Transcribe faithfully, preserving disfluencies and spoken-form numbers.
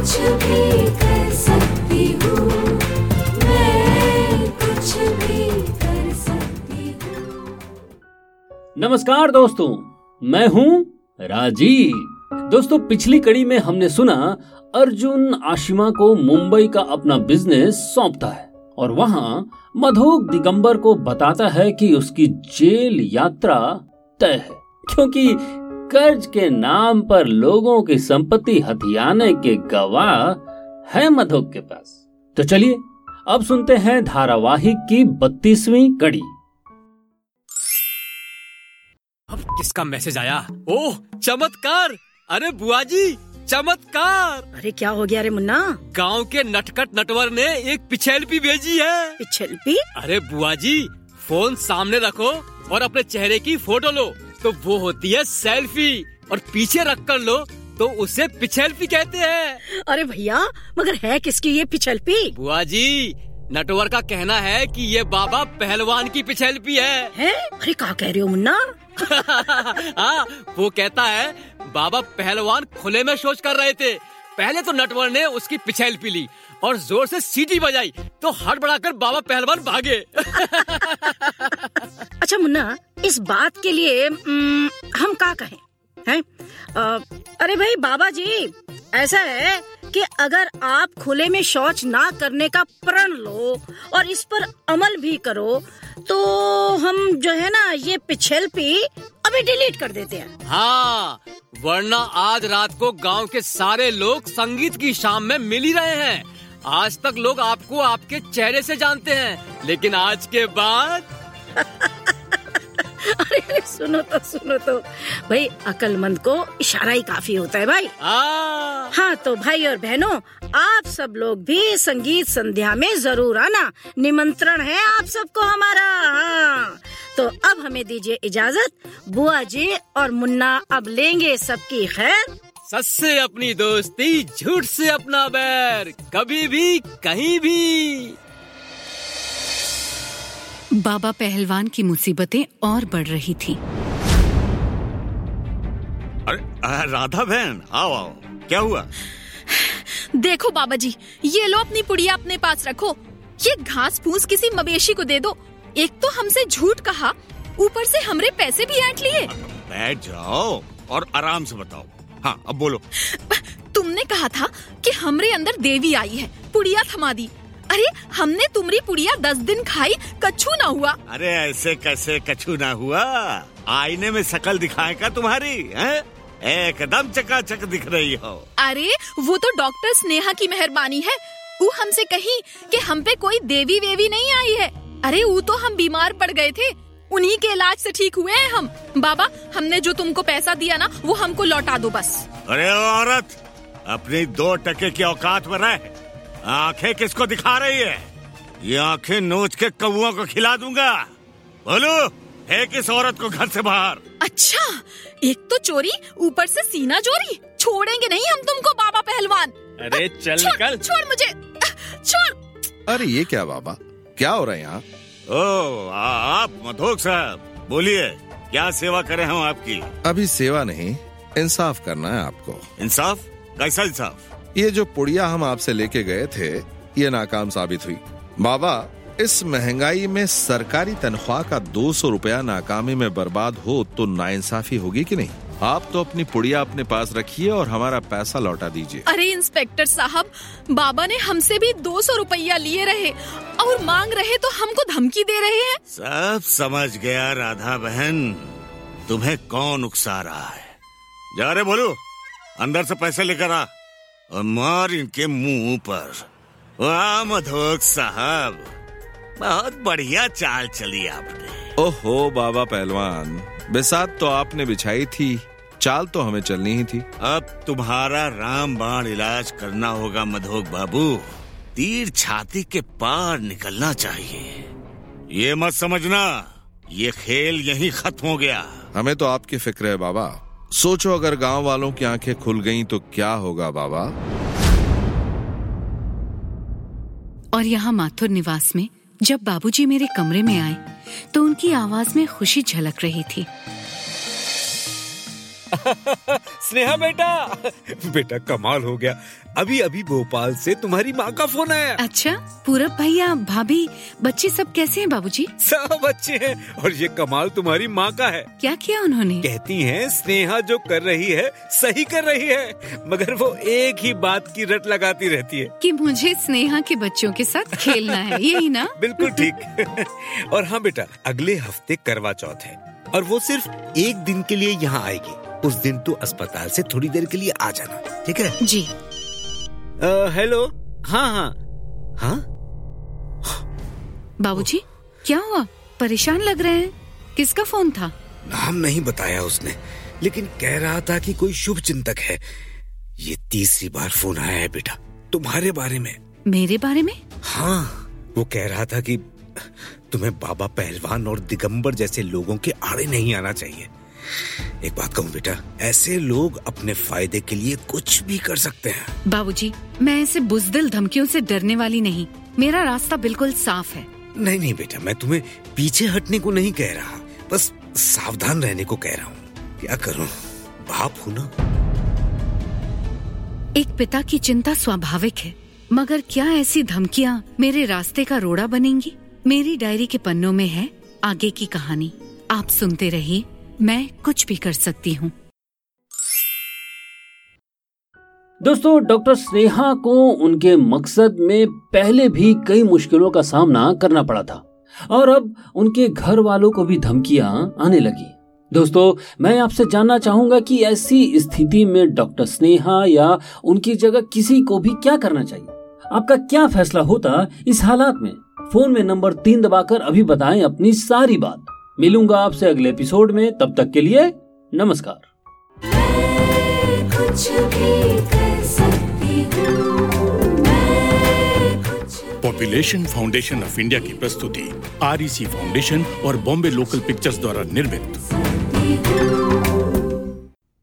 कुछ भी कर सकती हूँ, मैं कुछ भी कर सकती हूँ। नमस्कार दोस्तों, मैं हूँ राजीव। दोस्तों, पिछली कड़ी में हमने सुना अर्जुन आशिमा को मुंबई का अपना बिजनेस सौंपता है और वहाँ मधोक दिगंबर को बताता है कि उसकी जेल यात्रा तय है, क्योंकि कर्ज के नाम पर लोगों की संपत्ति हथियाने के गवाह है मधोक के पास। तो चलिए अब सुनते हैं धारावाहिक की बत्तीसवीं कड़ी। अब किसका मैसेज आया? ओह, चमत्कार! अरे बुआ जी, चमत्कार! अरे क्या हो गया रे मुन्ना? गांव के नटखट नटवर ने एक पिछेलपी भेजी है। पिछेलपी? अरे बुआ जी, फोन सामने रखो और अपने चेहरे की फोटो लो तो वो होती है सेल्फी, और पीछे रख कर लो तो उसे पिछेलपी कहते हैं। अरे भैया, मगर है किसकी ये पिछेलपी? बुआ जी, नटवर का कहना है कि ये बाबा पहलवान की पिछेलपी है। है? अरे क्या कह रहे हो मुन्ना? हाँ, वो कहता है बाबा पहलवान खुले में शौच कर रहे थे। पहले तो नटवर ने उसकी पिछेलपी ली और जोर से सीटी बजाई तो हड़बड़ाकर बाबा पहलवान भागे। अच्छा मुन्ना, इस बात के लिए न, हम क्या कहें? हैं? आ, अरे भाई बाबा जी, ऐसा है कि अगर आप खुले में शौच ना करने का प्रण लो और इस पर अमल भी करो तो हम जो है ना ये पिछेलपी अभी डिलीट कर देते हैं। हाँ, वरना आज रात को गांव के सारे लोग संगीत की शाम में मिल ही रहे हैं। आज तक लोग आपको आपके चेहरे से जानते हैं, लेकिन आज के बाद अरे अरे सुनो तो सुनो तो भाई, अक्लमंद को इशारा ही काफी होता है भाई। आ... हाँ तो भाई और बहनों, आप सब लोग भी संगीत संध्या में जरूर आना, निमंत्रण है आप सबको हमारा। हाँ तो अब हमें दीजिए इजाजत, बुआ जी और मुन्ना अब लेंगे सबकी खैर। सच से अपनी दोस्ती, झूठ से अपना बैर, कभी भी कहीं भी। बाबा पहलवान की मुसीबतें और बढ़ रही थी। अरे राधा बहन, आओ आओ, क्या हुआ? देखो बाबा जी, ये लो अपनी पुड़िया अपने पास रखो। ये घास फूस किसी मवेशी को दे दो। एक तो हमसे झूठ कहा, ऊपर से हमरे पैसे भी ऐंठ लिए। बैठ जाओ और आराम से बताओ। हाँ अब बोलो। तुमने कहा था कि हमरे अंदर देवी आई है, पुड़िया थमा दी। अरे हमने तुम्हारी पुड़िया दस दिन खाई, कच्छू ना हुआ। अरे ऐसे कैसे कच्छू ना हुआ? आईने में शकल दिखाए का तुम्हारी है? एकदम चकाचक दिख रही हो। अरे वो तो डॉक्टर स्नेहा की मेहरबानी है। वो हमसे कही कि हम पे कोई देवी वेवी नहीं आई है। अरे वो तो हम बीमार पड़ गए थे, उन्हीं के इलाज से ठीक हुए हैं हम। बाबा, हमने जो तुमको पैसा दिया ना, वो हमको लौटा दो बस। अरे औरत, अपनी दो टके की औकात में रह। आंखें किसको दिखा रही है? ये आंखें नोच के कौओं को खिला दूंगा। बोलो, है किस औरत को घर से बाहर? अच्छा, एक तो चोरी, ऊपर से सीना चोरी। छोड़ेंगे नहीं हम तुमको बाबा पहलवान। अरे चल निकल। छोड़ मुझे, छोड़। अरे ये क्या बाबा, क्या हो रहा है यहाँ? ओ आप मधोक साहब, बोलिए क्या सेवा करें हम आपकी? अभी सेवा नहीं, इंसाफ करना है आपको। इंसाफ? कैसा इंसाफ? ये जो पुड़िया हम आपसे लेके गए थे, ये नाकाम साबित हुई। बाबा, इस महंगाई में सरकारी तनख्वाह का दो सौ रुपया नाकामी में बर्बाद हो तो नाइंसाफी होगी कि नहीं? आप तो अपनी पुड़िया अपने पास रखिए और हमारा पैसा लौटा दीजिए। अरे इंस्पेक्टर साहब, बाबा ने हमसे भी दो सौ रुपया लिए रहे और मांग रहे तो हमको धमकी दे रहे हैं। सब समझ गया राधा बहन, तुम्हें कौन उकसा रहा है। जा रे बोलो, अंदर से पैसे लेकर आ और मार इनके मुंह पर। वाह मधोक साहब, बहुत बढ़िया चाल चली आपने। ओहो बाबा पहलवान, बिसात तो आपने बिछाई थी, चाल तो हमें चलनी ही थी। अब तुम्हारा रामबाण इलाज करना होगा मधोक बाबू। तीर छाती के पार निकलना चाहिए। ये मत समझना ये खेल यहीं खत्म हो गया। हमें तो आपकी फिक्र है बाबा। सोचो अगर गांव वालों की आंखें खुल गईं तो क्या होगा बाबा। और यहाँ माथुर निवास में जब बाबूजी मेरे कमरे में आए तो उनकी आवाज में खुशी झलक रही थी। स्नेहा बेटा, बेटा कमाल हो गया। अभी अभी भोपाल से तुम्हारी माँ का फोन आया। अच्छा, पूरब भैया, भाभी, बच्चे सब कैसे हैं बाबूजी? सब अच्छे हैं। और ये कमाल तुम्हारी माँ का है। क्या किया उन्होंने? कहती हैं स्नेहा जो कर रही है सही कर रही है, मगर वो एक ही बात की रट लगाती रहती है कि मुझे स्नेहा के बच्चों के साथ खेलना है, यही ना? बिल्कुल ठीक। और हाँ बेटा, अगले हफ्ते करवा चौथ है और वो सिर्फ एक दिन के लिए यहाँ आएगी। उस दिन तू अस्पताल से थोड़ी देर के लिए आ जाना, ठीक है? जी। हेलो। हाँ हाँ हाँ। बाबूजी, क्या हुआ? परेशान लग रहे हैं। किसका फोन था? नाम नहीं बताया उसने, लेकिन कह रहा था कि कोई शुभ चिंतक है। ये तीसरी बार फोन आया है बेटा, तुम्हारे बारे में। मेरे बारे में? हाँ, वो कह रहा था कि तुम्हें बाबा पहलवान और दिगंबर जैसे लोगों के आड़े नहीं आना चाहिए। एक बात कहूँ बेटा, ऐसे लोग अपने फायदे के लिए कुछ भी कर सकते हैं। बाबूजी, मैं ऐसे बुजदिल धमकियों से डरने वाली नहीं। मेरा रास्ता बिल्कुल साफ है। नहीं नहीं बेटा, मैं तुम्हें पीछे हटने को नहीं कह रहा, बस सावधान रहने को कह रहा हूँ। क्या करूँ, बाप हूँ ना। एक पिता की चिंता स्वाभाविक है, मगर क्या ऐसी धमकियाँ मेरे रास्ते का रोड़ा बनेंगी? मेरी डायरी के पन्नों में है आगे की कहानी। आप सुनते रहिए, मैं कुछ भी कर सकती हूँ। दोस्तों, डॉक्टर स्नेहा को उनके मकसद में पहले भी कई मुश्किलों का सामना करना पड़ा था और अब उनके घर वालों को भी धमकियां आने लगी। दोस्तों, मैं आपसे जानना चाहूंगा कि ऐसी स्थिति में डॉक्टर स्नेहा या उनकी जगह किसी को भी क्या करना चाहिए? आपका क्या फैसला होता इस हालात में? फोन में नंबर तीन दबाकर अभी बताएं अपनी सारी बात। मिलूंगा आपसे अगले एपिसोड में, तब तक के लिए नमस्कार। मैं कुछ भी कर सकती हूँ, मैं कुछ पॉपुलेशन फाउंडेशन ऑफ इंडिया की प्रस्तुति आर ई सी फाउंडेशन और बॉम्बे लोकल पिक्चर्स द्वारा निर्मित। सकती हूँ।